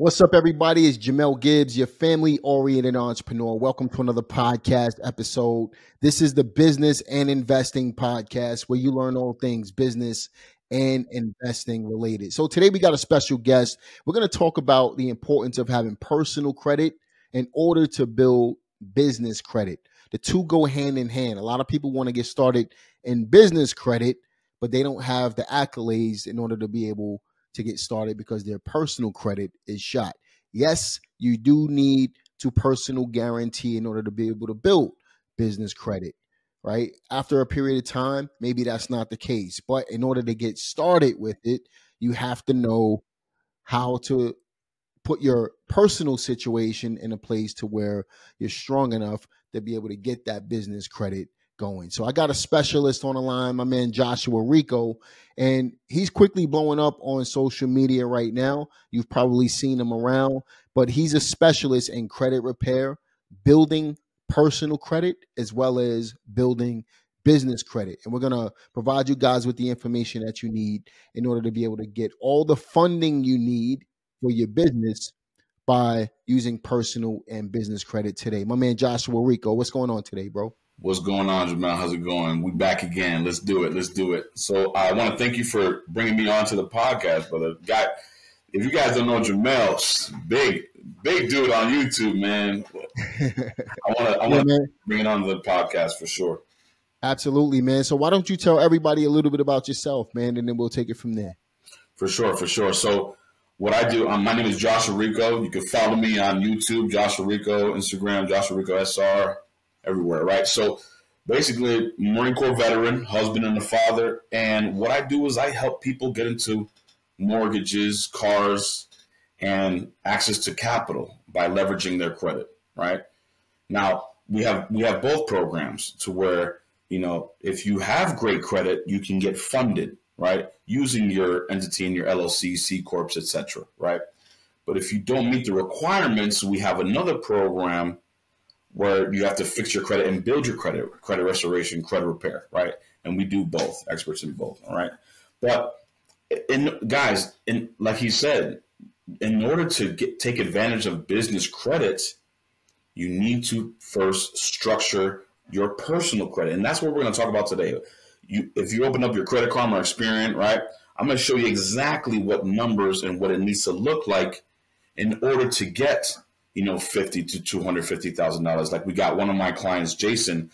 What's up, everybody? It's Jamel Gibbs, your family-oriented entrepreneur. Welcome to another podcast episode. This is the Business and Investing Podcast, where you learn all things business and investing related. So today we got a special guest. We're going to talk about the importance of having personal credit in order to build business credit. The two go hand in hand. A lot of people want to get started in business credit, but they don't have the accolades in order to be able to get started because their personal credit is shot. Yes, you do need to personal guarantee in order to be able to build business credit, right? After a period of time, maybe that's not the case. But in order to get started with it, you have to know how to put your personal situation in a place to where you're strong enough to be able to get that business credit going. So I got a specialist on the line, my man Joshua Rico, and he's quickly blowing up on social media right now. You've probably seen him around, but he's a specialist in credit repair, building personal credit, as well as building business credit. And we're going to provide you guys with the information that you need in order to be able to get all the funding you need for your business by using personal and business credit today. My man Joshua Rico, what's going on today, bro? What's going on, Jamel? How's it going? We back again. Let's do it. So I want to thank you for bringing me on to the podcast, brother. If you guys don't know Jamel, big dude on YouTube, man. I want to bring it on to the podcast for sure. Absolutely, man. So why don't you tell everybody a little bit about yourself, man, and then we'll take it from there. For sure. So what I do, my name is Joshua Rico. You can follow me on YouTube, Joshua Rico, Instagram, Joshua Rico SR. Everywhere, right? So basically, Marine Corps veteran, husband and a father. And what I do is I help people get into mortgages, cars, and access to capital by leveraging their credit, right? Now, we have both programs to where, if you have great credit, you can get funded, right? Using your entity and your LLC, C Corps, etc., right? But if you don't meet the requirements, we have another program where you have to fix your credit and build your credit restoration, credit repair, right? And we do both, experts in both, all right? But like he said, in order to take advantage of business credit, you need to first structure your personal credit. And that's what we're going to talk about today. If you open up your Credit Karma or Experian, right, I'm going to show you exactly what numbers and what it needs to look like in order to get $50,000 to $250,000. Like we got one of my clients, Jason,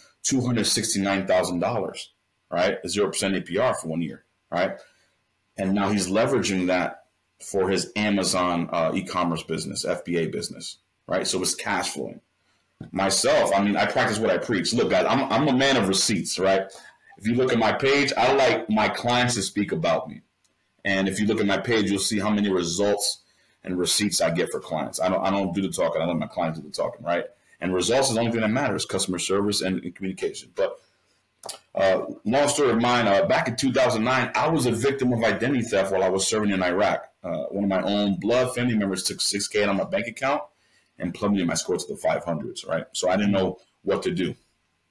$269,000, right? 0% APR for 1 year, right? And now he's leveraging that for his Amazon e-commerce business, FBA business, right? So it's cash flowing. Myself, I practice what I preach. Look, guys, I'm a man of receipts, right? If you look at my page, I like my clients to speak about me. And if you look at my page, you'll see how many results and receipts I get for clients. I don't do the talking. I let my clients do the talking, right? And results is the only thing that matters, customer service and communication. But long story of mine, back in 2009, I was a victim of identity theft while I was serving in Iraq. One of my own blood family members took $6,000 out of my bank account and plummeted my score to the 500s, right? So I didn't know what to do.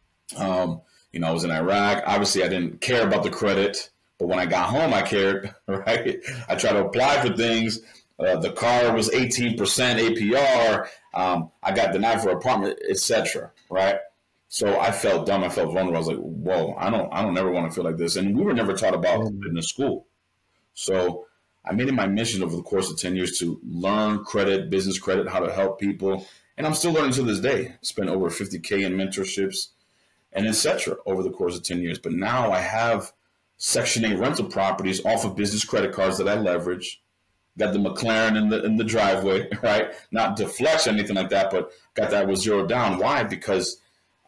I was in Iraq. Obviously, I didn't care about the credit, but when I got home, I cared, right? I tried to apply for things. The car was 18% APR. I got denied for apartment, etc. Right? So I felt dumb. I felt vulnerable. I was like, "Whoa, I don't ever want to feel like this." And we were never taught about it in the school. So I made it my mission over the course of 10 years to learn credit, business credit, how to help people, and I'm still learning to this day. Spent over $50,000 in mentorships and etc. over the course of 10 years. But now I have Section 8 rental properties off of business credit cards that I leverage. Got the McLaren in the driveway, right? Not to flex or anything like that, but got that with zero down. Why? Because,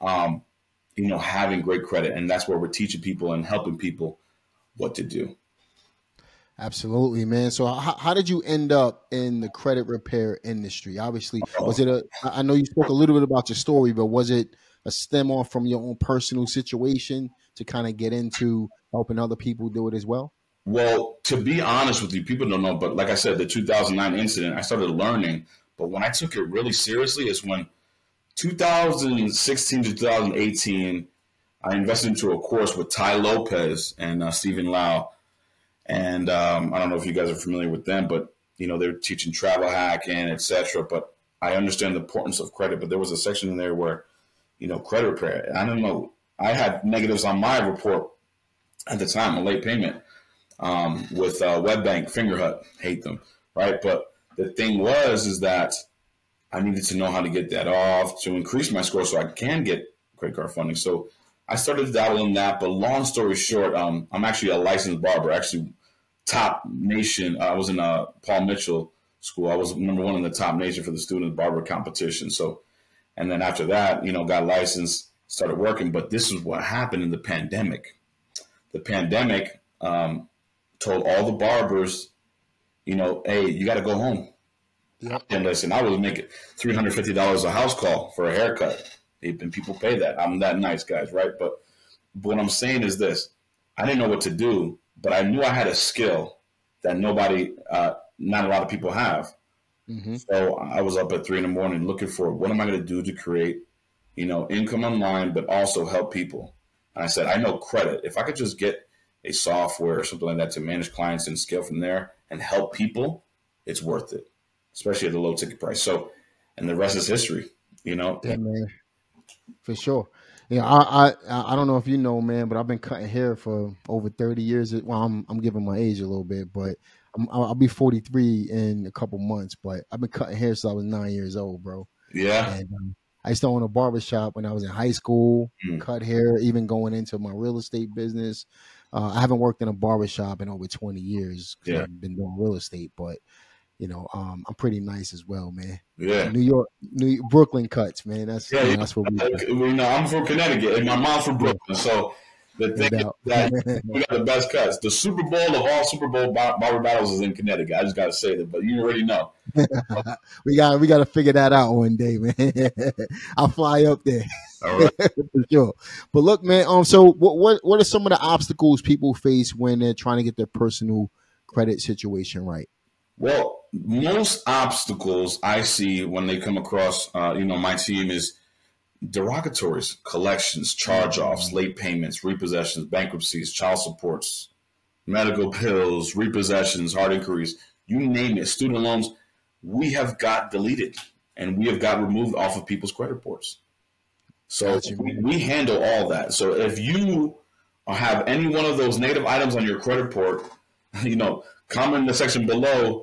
having great credit, and that's where we're teaching people and helping people what to do. Absolutely, man. So how did you end up in the credit repair industry? Obviously, I know you spoke a little bit about your story, but was it a stem off from your own personal situation to kind of get into helping other people do it as well? Well, to be honest with you, people don't know, but like I said, the 2009 incident, I started learning. But when I took it really seriously is when 2016 to 2018, I invested into a course with Ty Lopez and Stephen Lau. And I don't know if you guys are familiar with them, but they're teaching travel hacking, etc. But I understand the importance of credit. But there was a section in there where, credit repair. I don't know. I had negatives on my report at the time, a late payment with WebBank, Fingerhut, hate them, right? But the thing is that I needed to know how to get that off to increase my score so I can get credit card funding. So I started dabbling in that. But long story short, I'm actually a licensed barber, actually top nation. I was in Paul Mitchell school. I was number one in the top nation for the student barber competition. So, and then after that, got licensed, started working. But this is what happened in the pandemic. The pandemic told all the barbers, hey, you got to go home. Yep. And listen, I was making $350 a house call for a haircut. And people pay that. I'm that nice, guys, right? But what I'm saying is this. I didn't know what to do, but I knew I had a skill that not a lot of people have. Mm-hmm. So I was up at 3 a.m. looking for what am I going to do to create, income online, but also help people. And I said, I know credit. If I could just get a software or something like that to manage clients and scale from there and help people, it's worth it, especially at the low ticket price. So, and the rest is history, Yeah, man, for sure. Yeah, I don't know if you know, man, but I've been cutting hair for over 30 years. Well, I'm giving my age a little bit, but I'll be 43 in a couple months. But I've been cutting hair since I was 9 years old, bro. Yeah. And I used to own a barbershop when I was in high school, cut hair, even going into my real estate business. I haven't worked in a barbershop in over 20 years. Yeah. I've been doing real estate, but I'm pretty nice as well, man. Yeah. New York, Brooklyn cuts, man. That's what we do. I'm from Connecticut and my mom's from Brooklyn. So the thing is that we got the best cuts. The Super Bowl of all Super Bowl barber battles is in Connecticut. I just got to say that, but you already know. we got to figure that out one day, man. I'll fly up there. All right. For sure. But look, man, so what are some of the obstacles people face when they're trying to get their personal credit situation right? Well, most obstacles I see when they come across, my team is derogatories, collections, charge-offs, late payments, repossessions, bankruptcies, child supports, medical bills, repossessions, hard inquiries, you name it, student loans. We have got deleted and we have got removed off of people's credit reports. So we handle all that. So if you have any one of those negative items on your credit report, comment in the section below,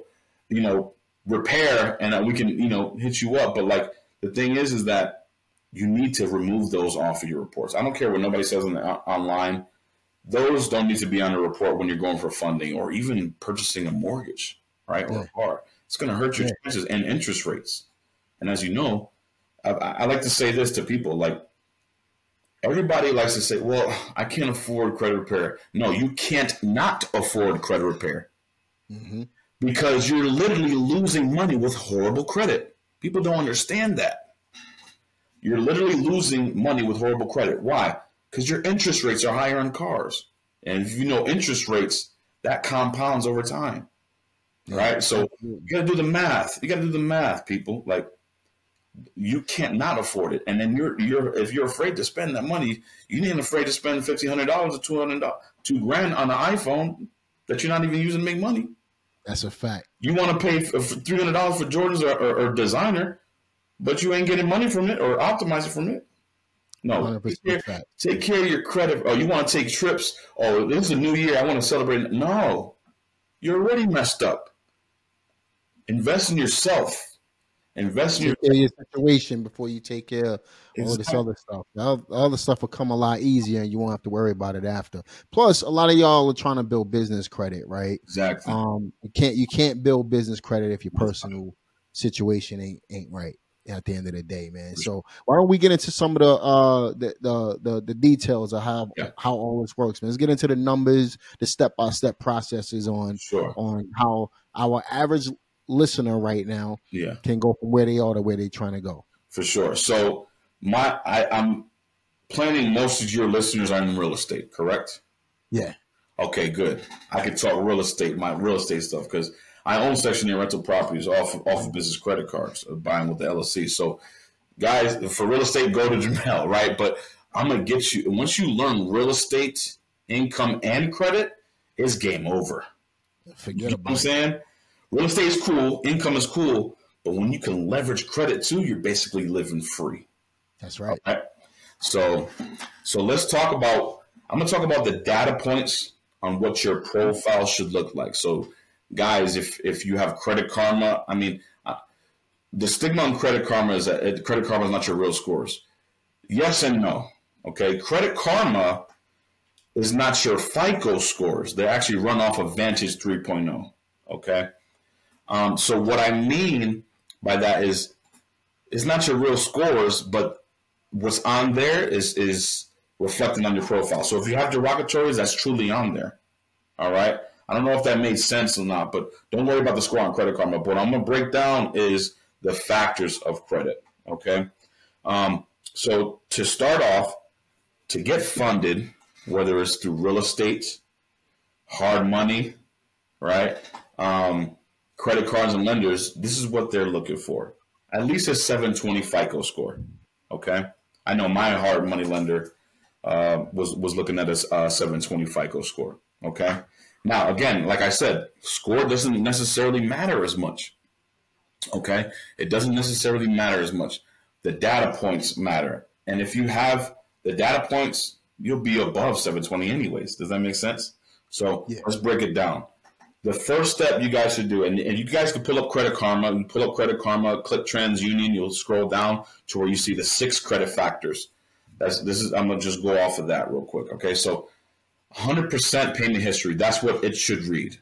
repair, and we can, hit you up. But the thing is that you need to remove those off of your reports. I don't care what nobody says online. Those don't need to be on a report when you're going for funding or even purchasing a mortgage, right? Or a car. It's going to hurt your chances and interest rates. And as you know, I like to say this to people, everybody likes to say, well, I can't afford credit repair. No, you can't not afford credit repair. Mm-hmm. Because you're literally losing money with horrible credit. People don't understand that. You're literally losing money with horrible credit. Why? Because your interest rates are higher on cars. And if you know interest rates, that compounds over time. Right? So you got to do the math. You got to do the math, people. You can't not afford it. And then if you're afraid to spend that money, you ain't afraid to spend $1,500 or $200, $2,000 on an iPhone that you're not even using to make money. That's a fact. You want to pay $300 for Jordans or designer, but you ain't getting money from it or optimize it from it. No, take care of your credit. Oh, you want to take trips? Oh, this is a new year. I want to celebrate. No, you're already messed up. Invest in yourself. Invest in your situation before you take care of all this other stuff. All the stuff will come a lot easier, and you won't have to worry about it after. Plus, a lot of y'all are trying to build business credit, right? Exactly. You can't build business credit if your personal situation ain't right at the end of the day, man. So why don't we get into some of the details of how all this works, man? Let's get into the numbers, the step-by-step processes on how our average listener right now can go from where they are to where they're trying to go. For sure. So I'm planning most of your listeners are in real estate, correct? Yeah. Okay, good. I can talk real estate, my real estate stuff, because I own Section 8 rental properties off of business credit cards, buying with the LLC. So, guys, for real estate, go to Jamel, right? But I'm going to get you, once you learn real estate, income, and credit, it's game over. Forget about it. What I'm saying? Real estate is cool, income is cool, but when you can leverage credit too, you're basically living free. That's right. Okay? So let's talk about, I'm going to talk about the data points on what your profile should look like. So guys, if you have Credit Karma, I mean, the stigma on Credit Karma is that Credit Karma is not your real scores. Yes and no. Okay. Credit Karma is not your FICO scores. They actually run off of Vantage 3.0. Okay. So what I mean by that is it's not your real scores, but what's on there is reflected on your profile. So if you have derogatories, that's truly on there. All right. I don't know if that made sense or not, but don't worry about the score on Credit Karma. But what I'm going to break down is the factors of credit. Okay. So to start off, to get funded, whether it's through real estate, hard money, right? Credit cards and lenders, this is what they're looking for. At least a 720 FICO score. Okay. I know my hard money lender was looking at a 720 FICO score. Okay. Now, again, like I said, score doesn't necessarily matter as much. Okay. It doesn't necessarily matter as much. The data points matter. And if you have the data points, you'll be above 720 anyways. Does that make sense? So Let's break it down. The first step you guys should do, and you guys can pull up Credit Karma. You pull up Credit Karma, click TransUnion. You'll scroll down to where you see the 6 credit factors. I'm going to just go off of that real quick. Okay. So 100% payment history. That's what it should read.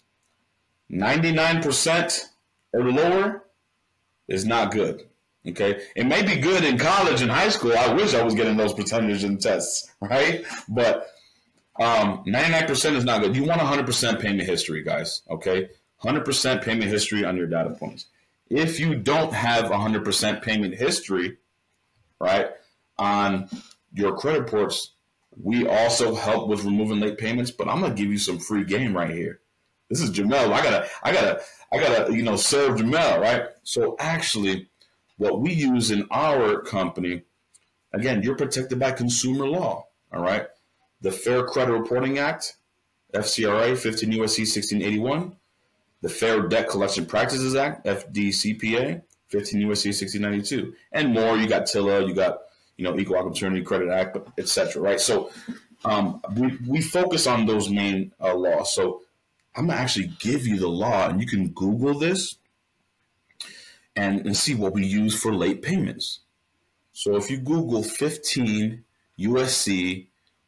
99% or lower is not good. Okay. It may be good in college and high school. I wish I was getting those percentages in tests, right? But 99% is not good. You want 100% payment history, guys. Okay. 100% payment history on your data points. If you don't have 100% payment history, right, on your credit reports, we also help with removing late payments, but I'm going to give you some free game right here. This is Jamel. I gotta, serve Jamel, right? So actually, what we use in our company, again, you're protected by consumer law, all right? The Fair Credit Reporting Act, FCRA, 15 U.S.C. 1681, the Fair Debt Collection Practices Act, FDCPA, 15 U.S.C. 1692, and more. You got TILA, you got, Equal Opportunity Credit Act, et cetera, right? So we focus on those main laws. So I'm going to actually give you the law, and you can Google this and see what we use for late payments. So if you Google 15 USC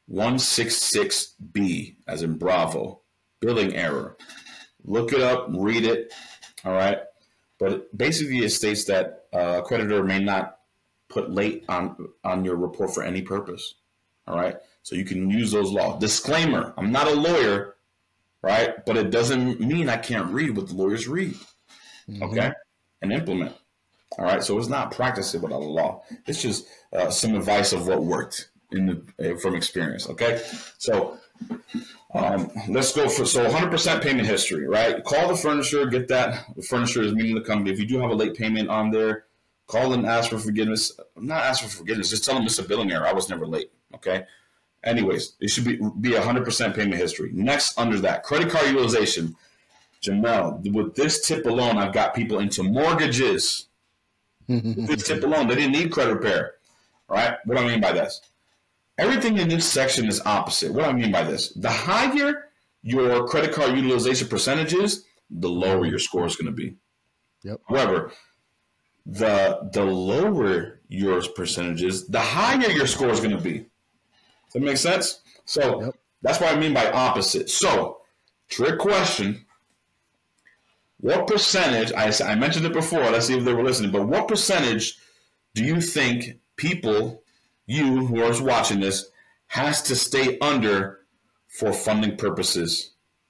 166B, as in Bravo, billing error, look it up, read it, all right? But basically it states that a creditor may not put late on your report for any purpose, all right? So you can use those laws. Disclaimer, I'm not a lawyer, right? But it doesn't mean I can't read what the lawyers read, okay? And implement. All right, so it's not practicing without a law. It's just some advice of what worked from experience. Okay, so let's go for 100% payment history. Right, call the furnisher, get that. The furnisher is meaning the company. If you do have a late payment on there, call and ask for forgiveness. Not ask for forgiveness. Just tell them it's a billing error. I was never late. Okay. Anyways, it should be 100% payment history. Next, under that, credit card utilization. Jamel, with this tip alone, I've got people into mortgages. With this tip alone, they didn't need credit repair. All right? What do I mean by this? Everything in this section is opposite. What do I mean by this? The higher your credit card utilization percentage is, the lower your score is going to be. Yep. However, the lower your percentage is, the higher your score is going to be. Does that make sense? So That's what I mean by opposite. So, trick question. What percentage, I mentioned it before, let's see if they were listening, but what percentage do you think people, you who are watching this, has to stay under for funding purposes?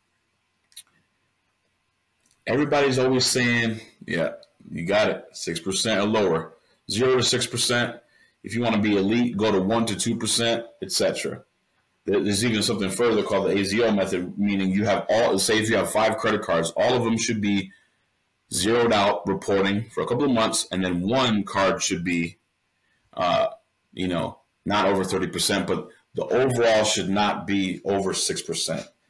Everybody's always saying, yeah, you got it, 6% or lower, 0 to 6%. If you want to be elite, go to 1 to 2%, etc. There's even something further called the AZO method, meaning you have say if you have 5 credit cards, all of them should be zeroed out reporting for a couple of months, and then one card should be, not over 30%, but the overall should not be over 6%.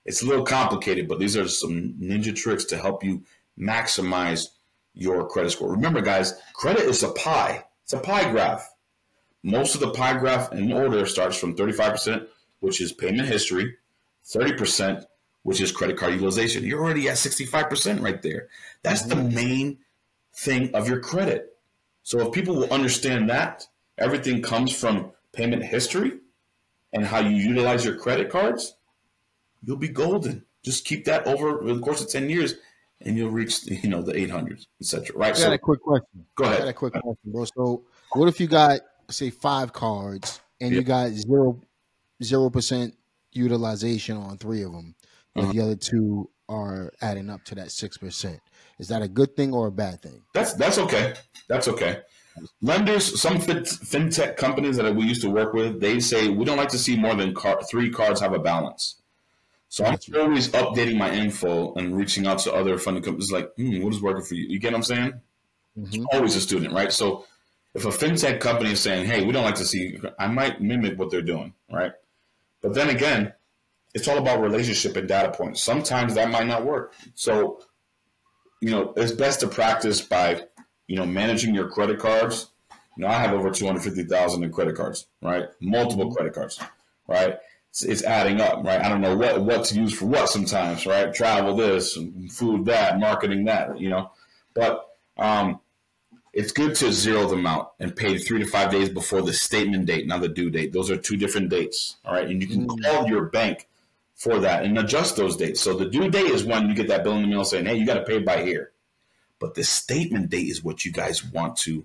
It's a little complicated, but these are some ninja tricks to help you maximize your credit score. Remember, guys, credit is a pie. It's a pie graph. Most of the pie graph in order starts from 35%, which is payment history, 30%, which is credit card utilization. You're already at 65% right there. That's the main thing of your credit. So if people will understand that, everything comes from payment history and how you utilize your credit cards, you'll be golden. Just keep that over the course of 10 years and you'll reach the 800s, etc. Right? I got a quick question. Go ahead. I got a quick question, bro. So what if you got, say, 5 cards and you got 0% utilization on 3 of them, and the other 2 are adding up to that 6%? Is that a good thing or a bad thing? That's okay. That's okay. Lenders, some fintech companies that we used to work with, they say we don't like to see more than 3 cards have a balance. So I'm always updating my info and reaching out to other funding companies like, what is working for you? You get what I'm saying? Mm-hmm. Always a student, right? So if a fintech company is saying, hey, we don't like to see, I might mimic what they're doing, right? But then again, it's all about relationship and data points. Sometimes that might not work. So, it's best to practice by, managing your credit cards. I have over 250,000 in credit cards, right? Multiple credit cards, right? It's adding up, right? I don't know what to use for what sometimes, right? Travel this, food that, marketing that, But it's good to zero them out and pay 3 to 5 days before the statement date, not the due date. Those are 2 different dates, all right? And you can call your bank for that and adjust those dates. So the due date is when you get that bill in the mail saying, hey, you got to pay by here. But the statement date is what you guys want to,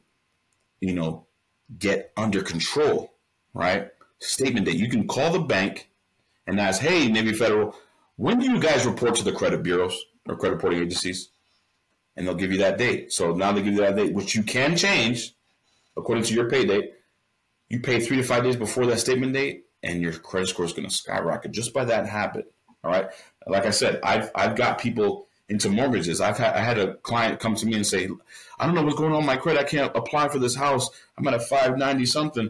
get under control, right? Statement date. You can call the bank and ask, hey, Navy Federal, when do you guys report to the credit bureaus or credit reporting agencies? And they'll give you that date. So now they give you that date, which you can change according to your pay date. You pay 3 to 5 days before that statement date, and your credit score is going to skyrocket just by that habit. All right. Like I said, I've got people into mortgages. I had a client come to me and say, I don't know what's going on with my credit. I can't apply for this house. I'm at a 590 something.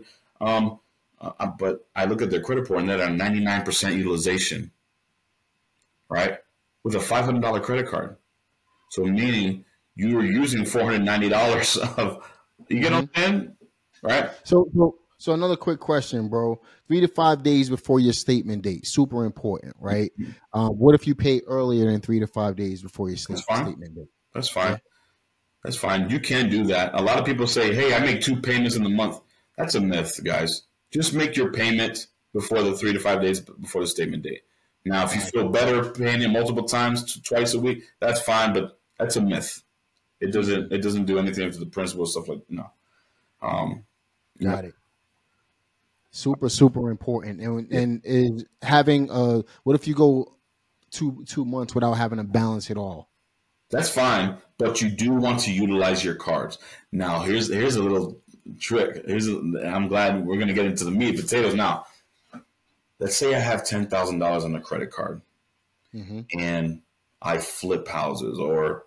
But I look at their credit report and they're at 99% utilization, right? With a $500 credit card. So meaning you were using $490 of, you get what I'm saying? Right? So another quick question, bro. 3 to 5 days before your statement date, super important, right? What if you pay earlier than 3 to 5 days before your statement date? That's fine. Yeah. That's fine. You can do that. A lot of people say, hey, I make 2 payments in the month. That's a myth, guys. Just make your payment before the 3 to 5 days before the statement date. Now, if you feel better paying it multiple times, twice a week, that's fine, but that's a myth. It doesn't do anything to the principal stuff like no. Got it. Super, super important. And is having what if you go two months without having a balance at all? That's fine, but you do want to utilize your cards. Now, here's a little trick. I'm glad we're going to get into the meat and potatoes now. Let's say I have $10,000 on a credit card, and I flip houses, or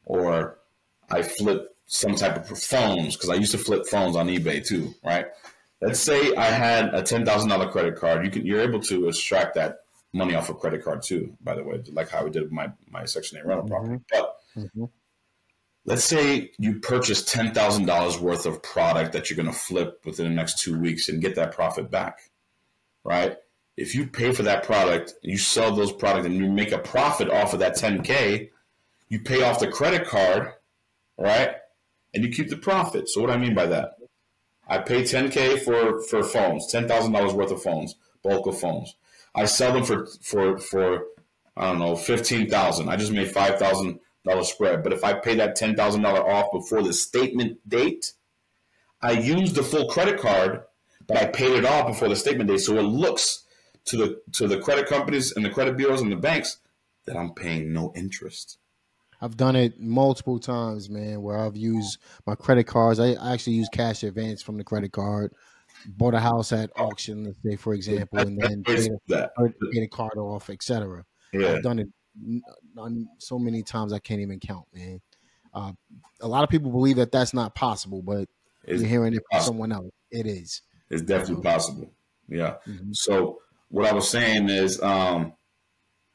I flip some type of phones, because I used to flip phones on eBay too, right? Let's say I had a $10,000 credit card. You're able to extract that money off a credit card too, by the way, like how we did with my Section 8 rental property. But let's say you purchase $10,000 worth of product that you're going to flip within the next 2 weeks and get that profit back, right? If you pay for that product, you sell those products and you make a profit off of that $10K, you pay off the credit card, right? And you keep the profit. So what do I mean by that? I pay $10K for phones, $10,000 worth of phones, bulk of phones. I sell them for I don't know, $15,000. I just made $5,000 spread. But if I pay that $10,000 off before the statement date, I use the full credit card, but I paid it off before the statement date. So it looks to the credit companies and the credit bureaus and the banks that I'm paying no interest. I've done it multiple times, man, where I've used my credit cards. I actually use cash advance from the credit card, bought a house at auction, let's say, for example, and then paid a card off, etc. Yeah. I've done it so many times I can't even count, man. A lot of people believe that that's not possible, but you're hearing it from someone else. It is. It's definitely possible. Yeah. So what I was saying is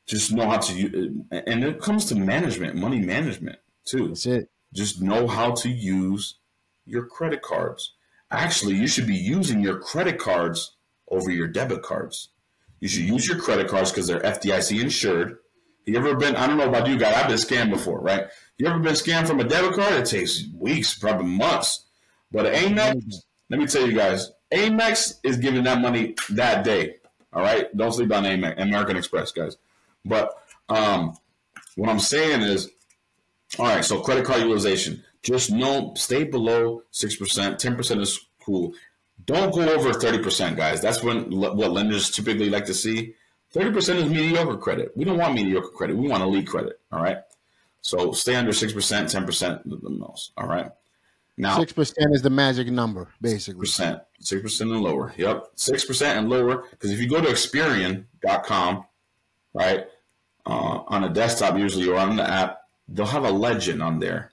Just know how to use, and it comes to management, money management too. That's it. Just know how to use your credit cards. Actually, you should be using your credit cards over your debit cards. You should use your credit cards because they're FDIC insured. You ever been, I don't know about you guys, I've been scammed before, right? You ever been scammed from a debit card? It takes weeks, probably months. But Amex, let me tell you guys, Amex is giving that money that day. All right? Don't sleep on Amex, American Express, guys. But what I'm saying is, all right, so credit card utilization. Just know, stay below 6%. 10% is cool. Don't go over 30%, guys. That's what lenders typically like to see. 30% is mediocre credit. We don't want mediocre credit. We want elite credit, all right? So stay under 6%, 10% the most, all right? Now 6% is the magic number, basically. 6% and lower. Yep, 6% and lower. Because if you go to Experian.com, right, on a desktop usually or on the app, they'll have a legend on there.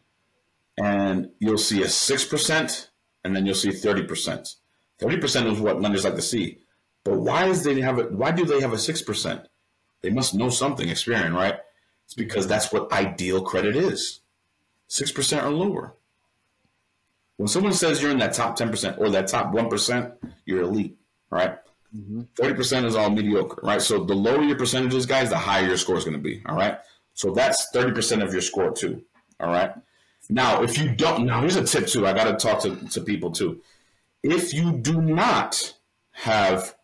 And you'll see a 6%, and then you'll see 30%. 30% is what lenders like to see. But why do they have a 6%? They must know something, Experian, right? It's because that's what ideal credit is. 6% or lower. When someone says you're in that top 10% or that top 1%, you're elite, right? 30% is all mediocre, right? So the lower your percentages, guys, the higher your score is going to be, all right? So that's 30% of your score too, all right? Now, if you don't, now here's a tip too. I got to talk to people too. If you do not have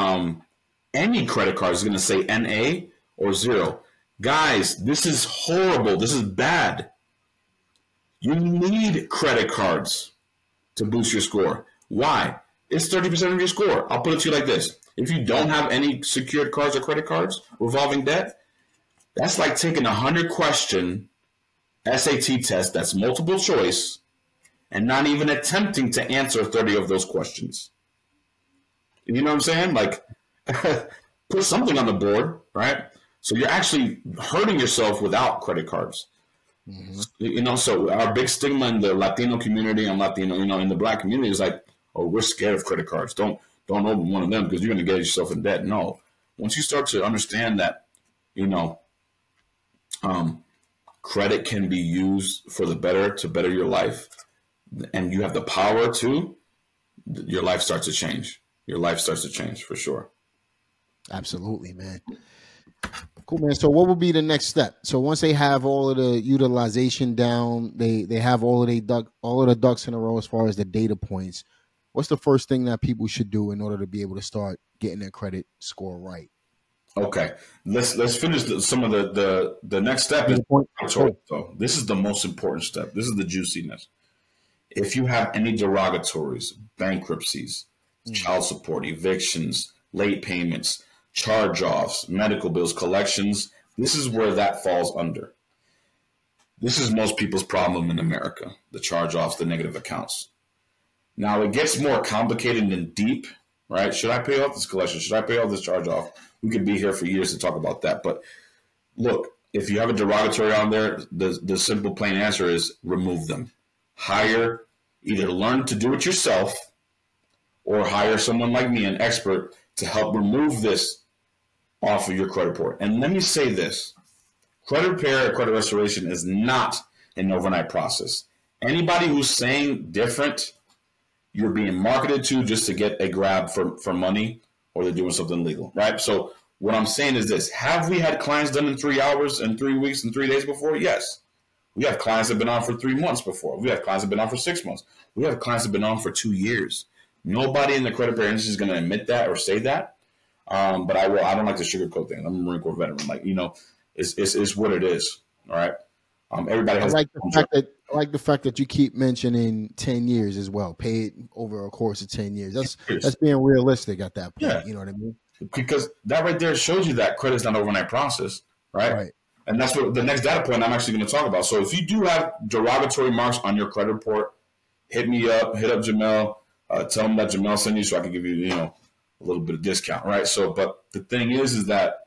any credit cards, it's going to say NA or 0. Guys, this is horrible. This is bad. You need credit cards to boost your score. Why? It's 30% of your score. I'll put it to you like this. If you don't have any secured cards or credit cards, revolving debt, that's like taking a 100-question SAT test that's multiple choice and not even attempting to answer 30 of those questions. You know what I'm saying? Like, put something on the board, right? So you're actually hurting yourself without credit cards. You know, so our big stigma in the Latino community and Latino, you know, in the Black community is like, oh, we're scared of credit cards. Don't open one of them because you're going to get yourself in debt. No. Once you start to understand that, you know, credit can be used for the better, to better your life, and you have the power to, your life starts to change. Your life starts to change for sure. Absolutely, man. Cool, man. So what would be the next step? So once they have all of the utilization down, they have all of the ducks in a row as far as the data points. What's the first thing that people should do in order to be able to start getting their credit score right? Okay, let's finish some of the next step. So this is the most important step. This is the juiciness. If you have any derogatories, bankruptcies, child support, evictions, late payments, charge-offs, medical bills, collections, this is where that falls under. This is most people's problem in America, the charge-offs, the negative accounts. Now, it gets more complicated and deep, right? Should I pay off this collection? Should I pay off this charge-off? We could be here for years to talk about that. But look, if you have a derogatory on there, the simple, plain answer is remove them. Either learn to do it yourself or hire someone like me, an expert, to help remove this off of your credit report. And let me say this. Credit repair or credit restoration is not an overnight process. Anybody who's saying different, you're being marketed to just to get a grab for money, or they're doing something illegal, right? So what I'm saying is this. Have we had clients done in 3 hours and 3 weeks and 3 days before? Yes. We have clients that have been on for 3 months before. We have clients that have been on for 6 months. We have clients that have been on for 2 years. Nobody in the credit repair industry is going to admit that or say that. But I don't like to sugarcoat things. I'm a Marine Corps veteran. Like, you know, it's what it is. All right. Everybody has. I like the fact that you keep mentioning 10 years as well. Paid over a course of 10 years. That's being realistic at that point. Yeah. You know what I mean? Because that right there shows you that credit's not an overnight process, right? Right. And that's what the next data point I'm actually going to talk about. So if you do have derogatory marks on your credit report, hit me up, hit up Jamel, tell them that Jamel sent you so I can give you, you know, a little bit of discount, right? So, but the thing is that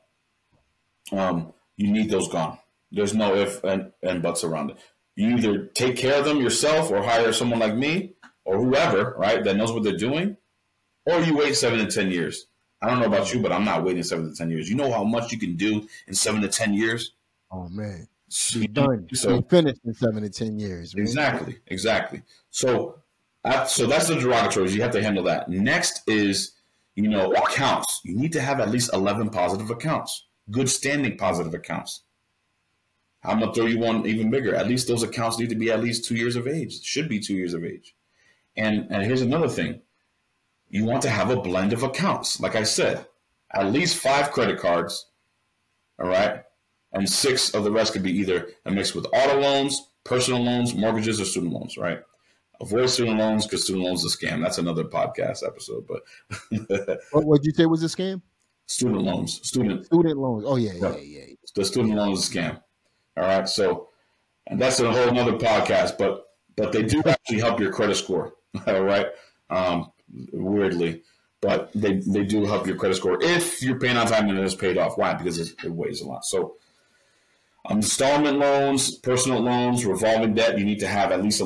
you need those gone. There's no if and buts around it. You either take care of them yourself or hire someone like me or whoever, right, that knows what they're doing, or you wait 7 to 10 years. I don't know about you, but I'm not waiting 7 to 10 years. You know how much you can do in 7 to 10 years? Oh man, So, done. so Finished in 7 to 10 years. Man. Exactly. So that's the derogatories. You have to handle that. Next is, accounts. You need to have at least 11 positive accounts, good standing positive accounts. I'm going to throw you one even bigger. At least those accounts need to be at least 2 years of age. It should be 2 years of age. And here's another thing. You want to have a blend of accounts. Like I said, at least 5 credit cards, all right? And 6 of the rest could be either a mix with auto loans, personal loans, mortgages, or student loans, right? Avoid student loans because student loans is a scam. That's another podcast episode. But what did you say was a scam? Student loans. Student loans. Oh, yeah. The student loans is a scam. All right. So and that's a whole nother podcast, but they do actually help your credit score. All right. Weirdly. But they do help your credit score if you're paying on time and it is paid off. Why? Because it weighs a lot. So installment loans, personal loans, revolving debt, you need to have at least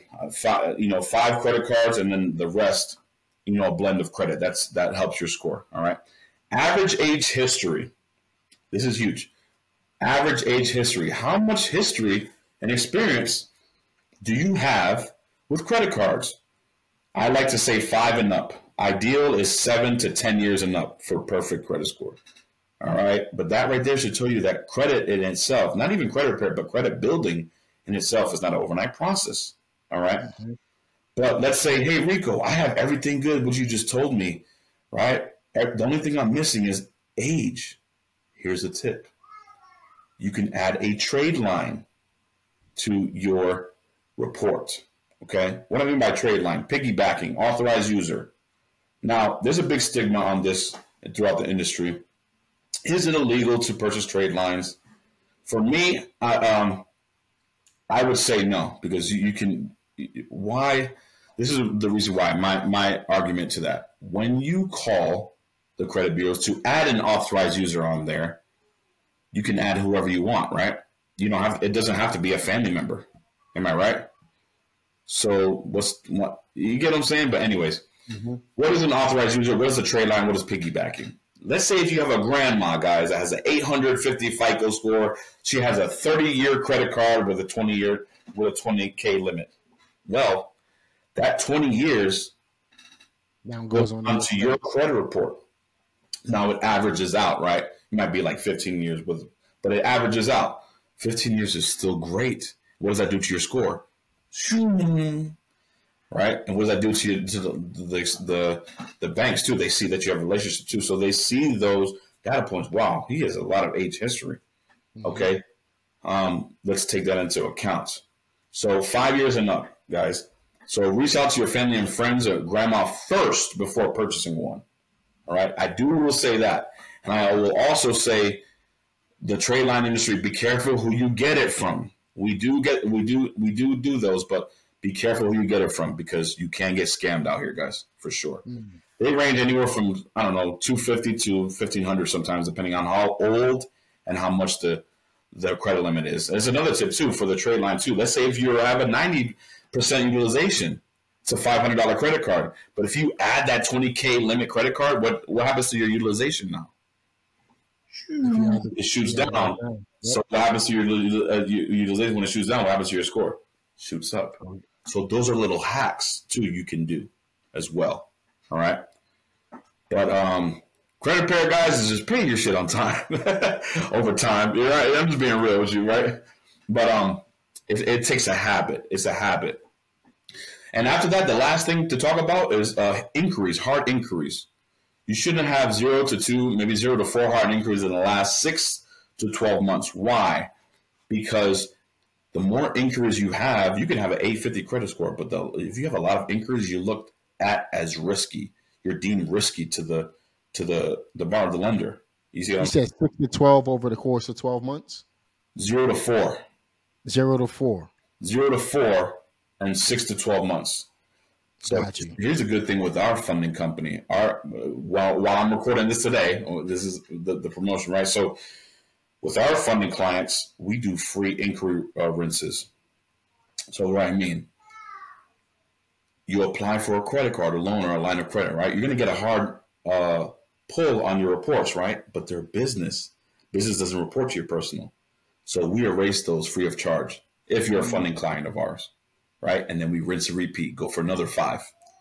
5 credit cards, and then the rest, a blend of credit. That helps your score. All right. Average age history. This is huge. Average age history. How much history and experience do you have with credit cards? I like to say 5 and up. Ideal is 7 to 10 years and up for perfect credit score. All right. But that right there should tell you that credit in itself, not even credit repair, but credit building in itself is not an overnight process. All right. Mm-hmm. But let's say, hey, Rico, I have everything good, what you just told me. Right. The only thing I'm missing is age. Here's a tip. You can add a trade line to your report. Okay. What do I mean by trade line? Piggybacking, authorized user. Now, there's a big stigma on this throughout the industry. Is it illegal to purchase trade lines? For me, I would say no, because you can. Why? This is the reason why. My argument to that. When you call the credit bureaus to add an authorized user on there, you can add whoever you want, right? You don't have. It doesn't have to be a family member. Am I right? So what you get what I'm saying? But anyways, What is an authorized user? What is a trade line? What is piggybacking? Let's say if you have a grandma, guys, that has an 850 FICO score, she has a 30-year credit card with a 20K limit. Well, that 20 years now goes on onto your credit report. Now it averages out, right? It might be like 15 years, but it averages out. 15 years is still great. What does that do to your score? Right? And what does that do to the banks too? They see that you have a relationship too, so they see those data points. Wow, he has a lot of age history. Okay, let's take that into account. So 5 years and up, guys. So reach out to your family and friends or grandma first before purchasing one. All right, I will say that, and I will also say the trade line industry. Be careful who you get it from. We do those, but be careful who you get it from because you can get scammed out here, guys, for sure. They range anywhere from, I don't know, $250 to $1,500 sometimes, depending on how old and how much the credit limit is. There's another tip, too, for the trade line, too. Let's say if you have a 90% utilization, it's a $500 credit card. But if you add that 20K limit credit card, what happens to your utilization now? It shoots down. Yep. So what happens to your utilization when it shoots down? What happens to your score? Shoots up. So those are little hacks too you can do as well. All right. But credit repair, guys, is just paying your shit on time over time. You're right. I'm just being real with you, right? But it takes a habit. It's a habit. And after that, the last thing to talk about is inquiries, hard inquiries. You shouldn't have 0 to 2, maybe 0 to 4 hard inquiries in the last 6 to 12 months. Why? Because the more inquiries you have, you can have an 850 credit score, but if you have a lot of inquiries, you're looked at as risky. You're deemed risky to the bar of the lender. You said 6 to 12 over the course of 12 months? 0 to 4. 0 to 4. 0 to 4 and 6 to 12 months. So here's a good thing with our funding company. While I'm recording this today, this is the promotion, right? So with our funding clients, we do free inquiry rinses. So what I mean, you apply for a credit card, a loan, or a line of credit, right? You're going to get a hard pull on your reports, right? But they're business. Business doesn't report to your personal. So we erase those free of charge if you're a funding client of ours, right? And then we rinse and repeat, go for another 5.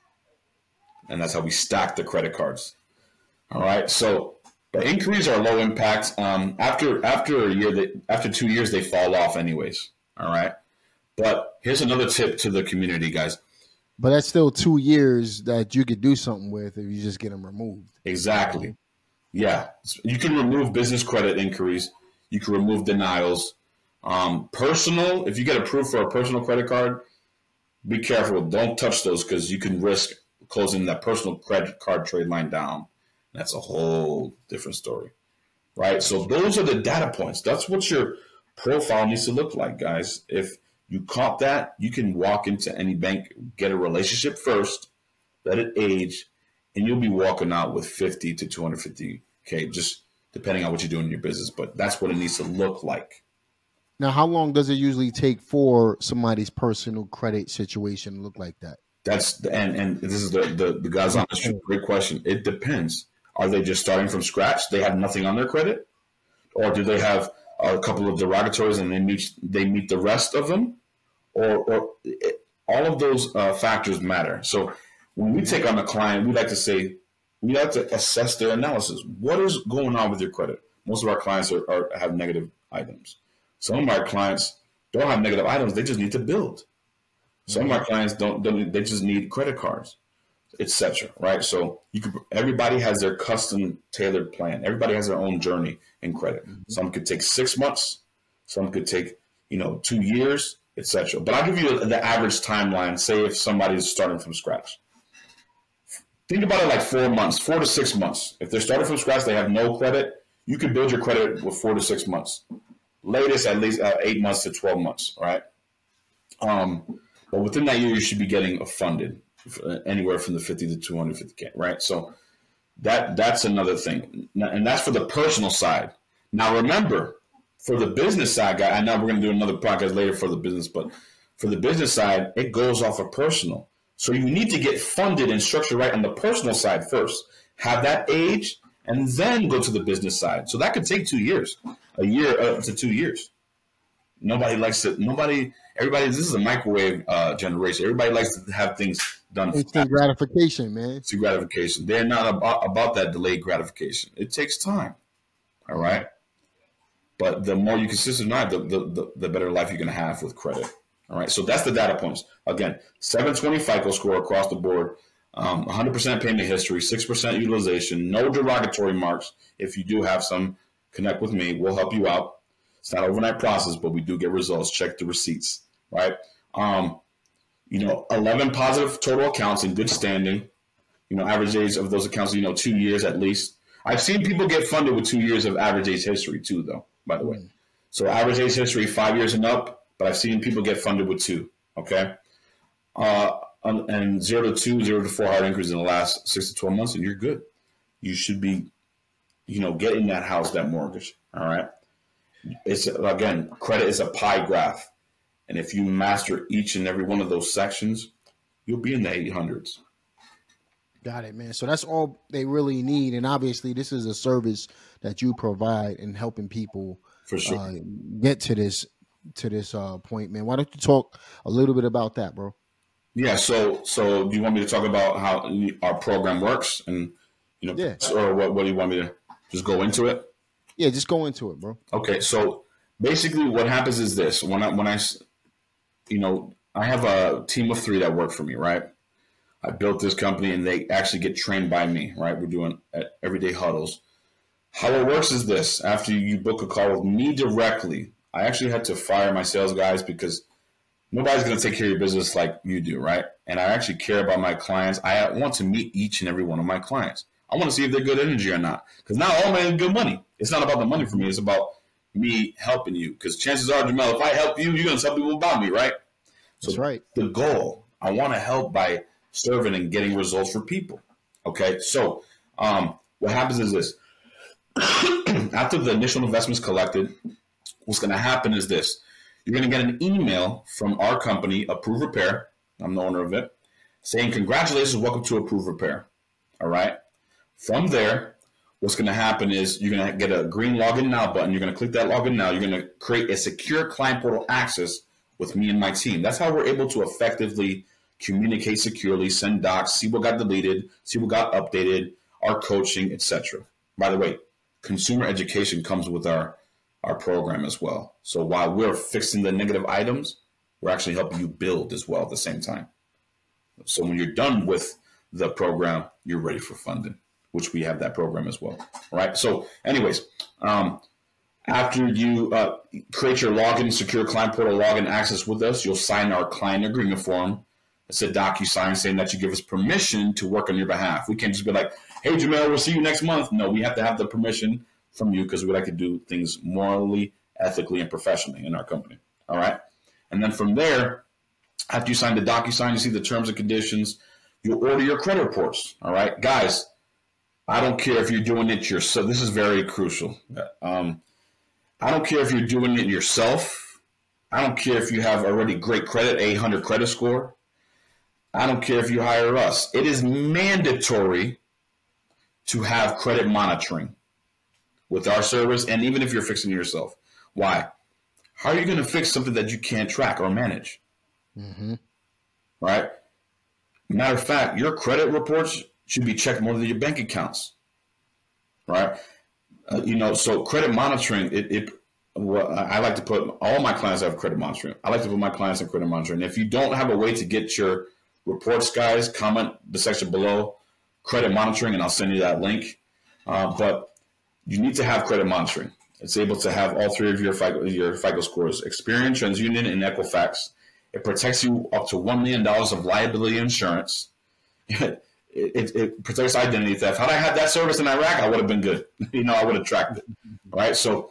And that's how we stack the credit cards. All right. So the inquiries are low impact. After a year, after 2 years, they fall off anyways. All right. But here's another tip to the community, guys. But that's still 2 years that you could do something with if you just get them removed. Exactly. Yeah. You can remove business credit inquiries. You can remove denials. Personal, if you get approved for a personal credit card, be careful. Don't touch those because you can risk closing that personal credit card trade line down. That's a whole different story, right? So those are the data points. That's what your profile needs to look like, guys. If you caught that, you can walk into any bank, get a relationship first, let it age, and you'll be walking out with 50 to 250K, just depending on what you're doing in your business. But that's what it needs to look like. Now, how long does it usually take for somebody's personal credit situation to look like that? And this is the guys on the street. Great question. It depends. Are they just starting from scratch? They have nothing on their credit, or do they have a couple of derogatories and they meet the rest of them, or all of those factors matter. So when we take on a client, we like to say we have to assess their analysis. What is going on with your credit? Most of our clients have negative items. Some of our clients don't have negative items. They just need to build. Some of our clients don't. They just need credit cards, etc. Right? So everybody has their custom tailored plan. Everybody has their own journey in credit. Some could take 6 months. Some could take 2 years, etc. But I'll give you the average timeline. Say if somebody's starting from scratch, think about it like 4 months, 4 to 6 months. If they're starting from scratch, they have no credit. You can build your credit with 4 to 6 months. Latest, at least 8 months to 12 months, right? But within that year, you should be getting funded anywhere from the 50 to 250K, right? So that's another thing. And that's for the personal side. Now, remember, for the business side, guy, I know we're going to do another podcast later for the business, but for the business side, it goes off of personal. So you need to get funded and structured right on the personal side first. Have that age, and then go to the business side. So that could take 2 years, a year up to 2 years. Everybody, this is a microwave generation. Everybody likes to have things done. Instant gratification, man. Instant gratification. They're not about that delayed gratification. It takes time. All right. But the more you consistent on the better life you're going to have with credit. All right. So that's the data points. Again, 720 FICO score across the board. 100% payment history, 6% utilization, no derogatory marks. If you do have some, connect with me. We'll help you out. It's not an overnight process, but we do get results. Check the receipts, right? 11 positive total accounts in good standing. Average age of those accounts, 2 years at least. I've seen people get funded with 2 years of average age history too, though, by the way. So average age history, 5 years and up, but I've seen people get funded with 2, okay? And 0 to 2, 0 to 4 hard inquiries in the last 6 to 12 months, and you're good. You should be, getting that house, that mortgage. All right. Credit is a pie graph. And if you master each and every one of those sections, you'll be in the 800s. Got it, man. So that's all they really need. And obviously, this is a service that you provide in helping people for sure get to this point, man. Why don't you talk a little bit about that, bro? Yeah. So do you want me to talk about how our program works, and or what do you want me to just go into it? Yeah, just go into it, bro. Okay. So basically, what happens is this: when I have a team of 3 that work for me, right? I built this company, and they actually get trained by me, right? We're doing everyday huddles. How it works is this: after you book a call with me directly, I actually had to fire my sales guys because nobody's going to take care of your business like you do, right? And I actually care about my clients. I want to meet each and every one of my clients. I want to see if they're good energy or not. Because not all men are good money. It's not about the money for me. It's about me helping you. Because chances are, Jamel, if I help you, you're going to tell people about me, right? So that's right. The goal, I want to help by serving and getting results for people. Okay? So what happens is this. After the initial investment's collected, what's going to happen is this. You're going to get an email from our company, Approve Repair. I'm the owner of it, saying, congratulations, welcome to Approve Repair. All right. From there, what's going to happen is you're going to get a green login now button. You're going to click that login now. You're going to create a secure client portal access with me and my team. That's how we're able to effectively communicate securely, send docs, see what got deleted, see what got updated, our coaching, etc. By the way, consumer education comes with our program as well. So while we're fixing the negative items, we're actually helping you build as well at the same time. So when you're done with the program, you're ready for funding, which we have that program as well. All right. So anyways, after you create your login, secure client portal login access with us, you'll sign our client agreement form. It's a DocuSign saying that you give us permission to work on your behalf. We can't just be like, hey, Jamel, we'll see you next month. No, we have to have the permission from you because we like to do things morally, ethically, and professionally in our company. All right. And then from there, after you sign the DocuSign, you see the terms and conditions, you'll order your credit reports. All right. Guys, I don't care if you're doing it yourself. This is very crucial. I don't care if you're doing it yourself. I don't care if you have already great credit, 800 credit score. I don't care if you hire us. It is mandatory to have credit monitoring with our service, and even if you're fixing it yourself. Why? How are you going to fix something that you can't track or manage? Mm-hmm. Right? Matter of fact, your credit reports should be checked more than your bank accounts. Right? So credit monitoring, I like to put all my clients have credit monitoring. I like to put my clients in credit monitoring. If you don't have a way to get your reports, guys, comment the section below, credit monitoring, and I'll send you that link. But you need to have credit monitoring. It's able to have all three of your FICO scores: Experian, TransUnion, and Equifax. It protects you up to $1 million of liability insurance. It protects identity theft. Had I had that service in Iraq, I would have been good. I would have tracked it. All right. So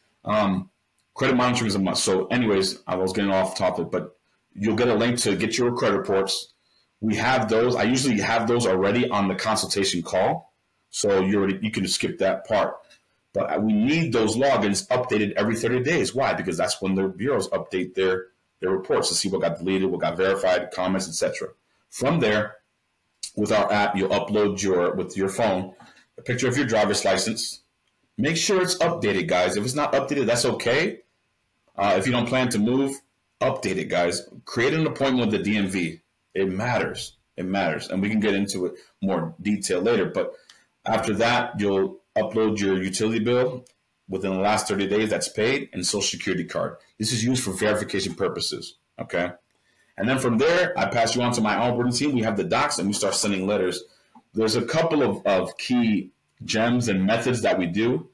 credit monitoring is a must. So anyways, I was getting off topic, but you'll get a link to get your credit reports. We have those. I usually have those already on the consultation call. So you can skip that part. But we need those logins updated every 30 days. Why? Because that's when the bureaus update their reports to see what got deleted, what got verified, comments, etc. From there, with our app, you'll upload with your phone a picture of your driver's license. Make sure it's updated, guys. If it's not updated, that's okay. If you don't plan to move, update it, guys. Create an appointment with the DMV. It matters. It matters. And we can get into it more detail later. But after that, you'll upload your utility bill within the last 30 days that's paid, and Social Security card. This is used for verification purposes, okay? And then from there, I pass you on to my onboarding team. We have the docs, and we start sending letters. There's a couple of key gems and methods that we do.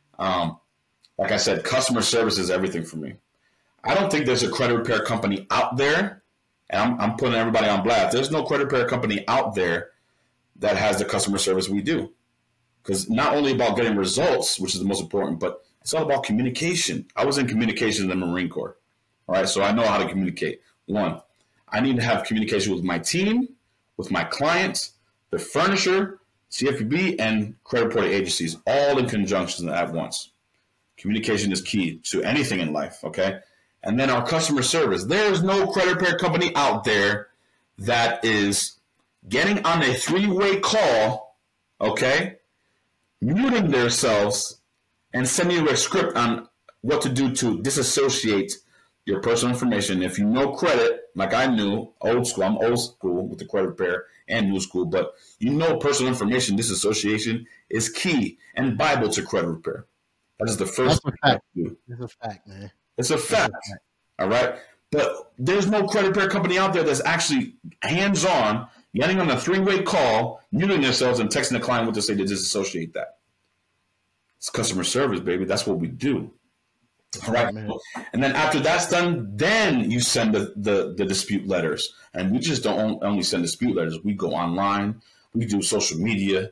Like I said, customer service is everything for me. I don't think there's a credit repair company out there, and I'm putting everybody on blast. There's no credit repair company out there that has the customer service we do. Because not only about getting results, which is the most important, but it's all about communication. I was in communication in the Marine Corps. All right, so I know how to communicate. One, I need to have communication with my team, with my clients, the furnisher, CFPB, and credit reporting agencies, all in conjunction at once. Communication is key to anything in life, okay? And then our customer service. There is no credit repair company out there that is getting on a three-way call, okay, muting themselves and sending you a script on what to do to disassociate your personal information. If you know credit, like I knew, I'm old school with the credit repair and new school, but personal information disassociation is key and Bible to credit repair. That is the first thing to do. It's a fact, man. It's a fact. All right? But there's no credit repair company out there that's actually hands-on, getting on a three-way call, muting themselves and texting the client what to say to disassociate that. It's customer service, baby. That's what we do. All right. And then after that's done, then you send the dispute letters. And we just don't only send dispute letters. We go online. We do social media.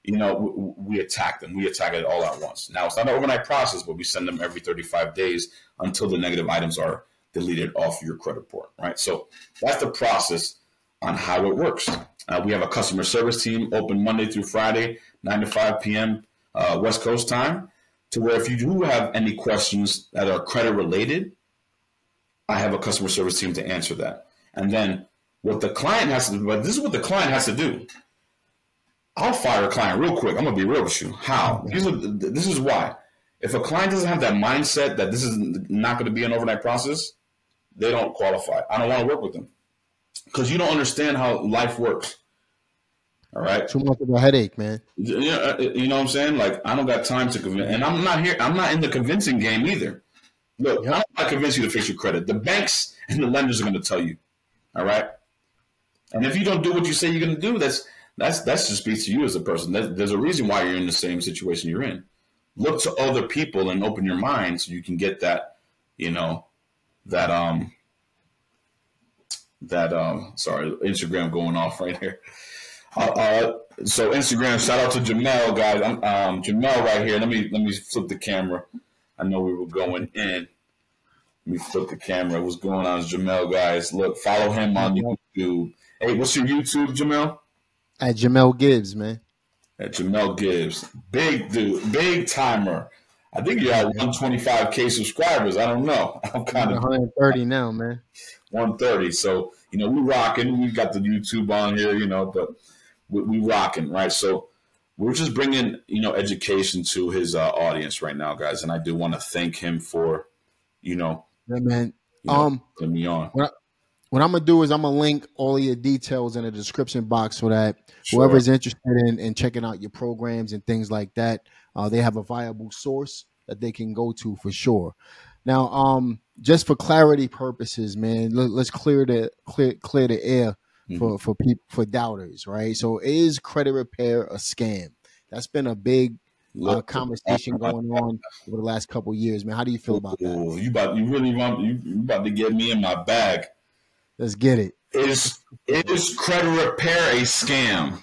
We attack them. We attack it all at once. Now, it's not an overnight process, but we send them every 35 days until the negative items are deleted off your credit report, right? So that's the process on how it works. We have a customer service team open Monday through Friday, 9 to 5 p.m. West Coast time, to where if you do have any questions that are credit related, I have a customer service team to answer that. And then what the client has to do, but this is what the client has to do. I'll fire a client real quick. I'm gonna be real with you. How? This is why. If a client doesn't have that mindset that this is not going to be an overnight process, they don't qualify. I don't want to work with them because you don't understand how life works. All right. Too much of a headache, man. Yeah, you know what I'm saying? Like, I don't got time to convince, and I'm not in the convincing game either. Look, I'm not convince you to fix your credit. The banks and the lenders are going to tell you. All right. And if you don't do what you say you're going to do, that's just speaks to you as a person. There's a reason why you're in the same situation you're in. Look to other people and open your mind so you can get that, sorry, Instagram going off right here. So Instagram, shout out to Jamel, guys. Jamel right here. Let me flip the camera. I know we were going in. Let me flip the camera. What's going on, Jamel, guys? Look, follow him on YouTube. Hey, what's your YouTube, Jamel? At Jamel Gibbs, man. At Jamel Gibbs. Big dude, big timer. I think you're at 125K subscribers. I don't know. I'm kind of 130 now, man. 130. So, we rocking. We got the YouTube on here, but we rocking, right? So we're just bringing, education to his audience right now, guys. And I do want to thank him for, yeah, man. Putting me on. What I'm going to do is I'm going to link all of your details in the description box so that whoever's interested in checking out your programs and things like that, they have a viable source that they can go to for sure. Now, just for clarity purposes, man, let's clear the air for people, for doubters, right? So is credit repair a scam? That's been a big conversation going on over the last couple of years, man. How do you feel about that? You about to get me in my bag. Let's get it. Is credit repair a scam?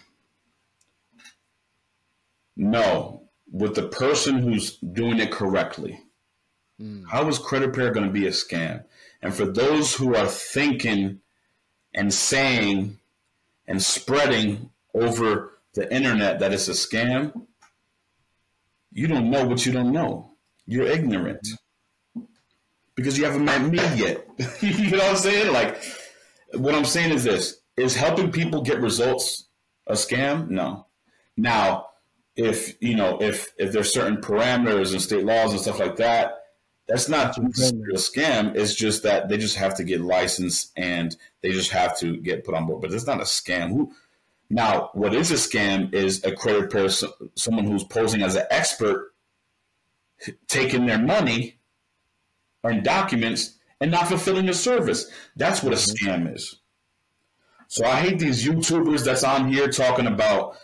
No, with the person who's doing it correctly. How is credit repair going to be a scam? And for those who are thinking and saying and spreading over the internet that it's a scam, you don't know what you don't know. You're ignorant because you haven't met me yet. You know what I'm saying? Like, what I'm saying is this: is helping people get results a scam? No. Now, if there's certain parameters and state laws and stuff like that, that's not a scam. It's just that they just have to get licensed and they just have to get put on board. But it's not a scam. Now, what is a scam is a credit repair, someone who's posing as an expert, taking their money and documents and not fulfilling the service. That's what a scam is. So I hate these YouTubers that's on here talking about,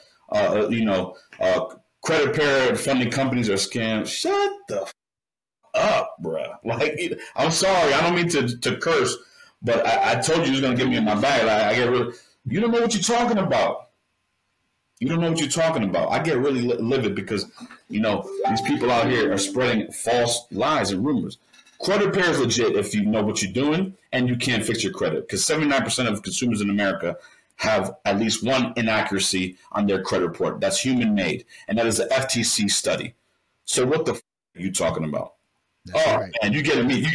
credit repair funding companies are scams. Shut the up, bruh. Like, I'm sorry, I don't mean to curse, but I told you was gonna get me in my bag. Like, I get really. You don't know what you're talking about. You don't know what you're talking about. I get really livid because, these people out here are spreading false lies and rumors. Credit repair is legit if you know what you're doing and you can't fix your credit. Because 79% of consumers in America have at least one inaccuracy on their credit report. That's human made. And that is an FTC study. So what the are you talking about? That's right. Man, you getting me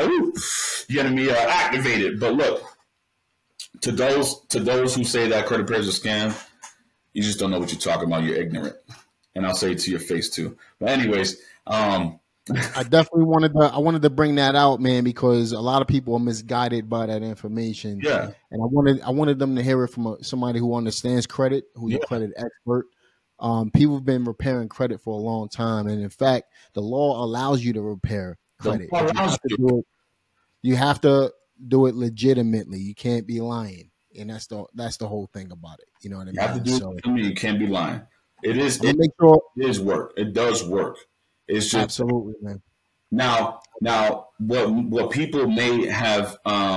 activated. But look, to those who say that credit repair is a scam, you just don't know what you're talking about. You're ignorant. And I'll say it to your face too. But anyways, I definitely wanted to bring that out, man, because a lot of people are misguided by that information. Yeah. And I wanted them to hear it from somebody who understands credit, who's a credit expert. People have been repairing credit for a long time, and in fact, the law allows you to repair credit. You have to do it legitimately. You can't be lying, and that's the whole thing about it. You know what I mean? You have to do it. You can't be lying. It is. Make sure it is work. It does work. It's just absolutely, man. Now, what people may have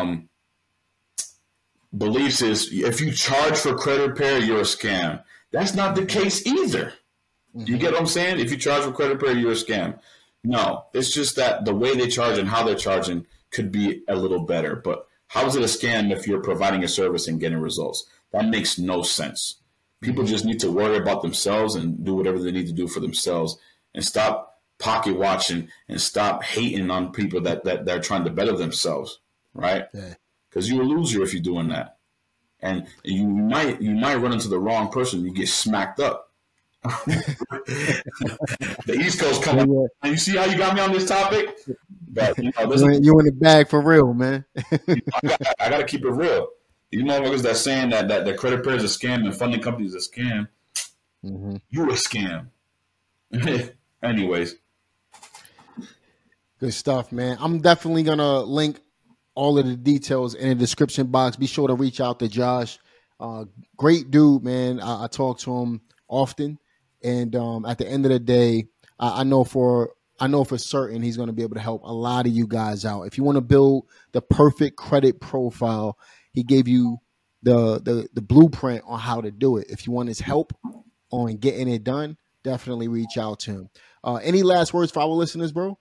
beliefs is if you charge for credit repair, you're a scam. That's not the case either. You get what I'm saying? If you charge for credit repair, you're a scam. No, it's just that the way they charge and how they're charging could be a little better. But how is it a scam if you're providing a service and getting results? That makes no sense. People just need to worry about themselves and do whatever they need to do for themselves and stop pocket watching and stop hating on people that are trying to better themselves, right? Because you're a loser if you're doing that. and you might run into the wrong person. You get smacked up. The East Coast coming. Yeah. And you see how you got me on this topic? But you in the bag for real, man. I got to keep it real. You motherfuckers that saying that the credit repair is a scam and funding companies is a scam. Mm-hmm. You a scam. Anyways. Good stuff, man. I'm definitely going to link all of the details in the description box. Be sure to reach out to Josh. Great dude, man. I talk to him often. And at the end of the day, I know for certain he's going to be able to help a lot of you guys out. If you want to build the perfect credit profile, he gave you the blueprint on how to do it. If you want his help on getting it done, definitely reach out to him. Any last words for our listeners, bro?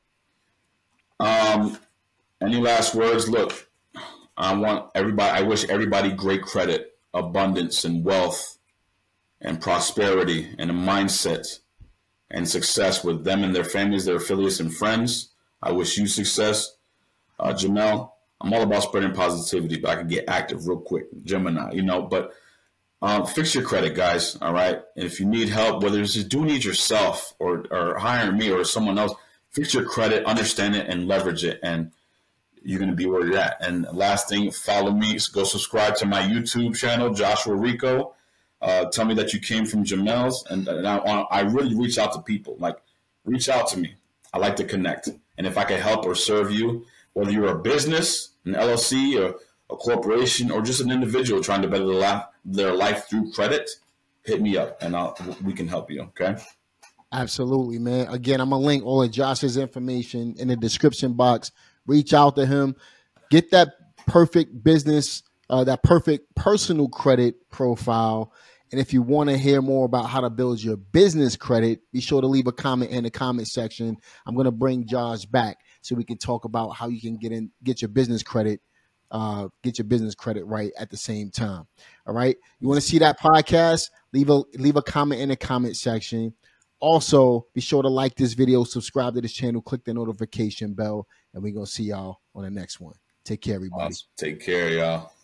Any last words? Look, I wish everybody great credit, abundance, and wealth, and prosperity, and a mindset, and success with them and their families, their affiliates, and friends. I wish you success. Jamel, I'm all about spreading positivity, but I can get active real quick. Gemini, but fix your credit, guys, all right? And if you need help, whether it's just doing it yourself or hiring me or someone else, fix your credit, understand it, and leverage it, and you're going to be where you're at. And last thing, follow me. Go subscribe to my YouTube channel, Joshua Rico. Tell me that you came from Jamel's, and I really reach out to people. Like, reach out to me. I like to connect. And if I can help or serve you, whether you're a business, an LLC, or a corporation, or just an individual trying to better their life through credit, hit me up, and we can help you, okay? Absolutely, man. Again, I'm going to link all of Josh's information in the description box. Reach out to him. Get that perfect business, that perfect personal credit profile. And if you want to hear more about how to build your business credit, be sure to leave a comment in the comment section. I'm going to bring Josh back so we can talk about how you can get your business credit right at the same time. All right. You want to see that podcast? Leave a comment in the comment section. Also, be sure to like this video, subscribe to this channel, click the notification bell, and we're going to see y'all on the next one. Take care, everybody. Take care, y'all.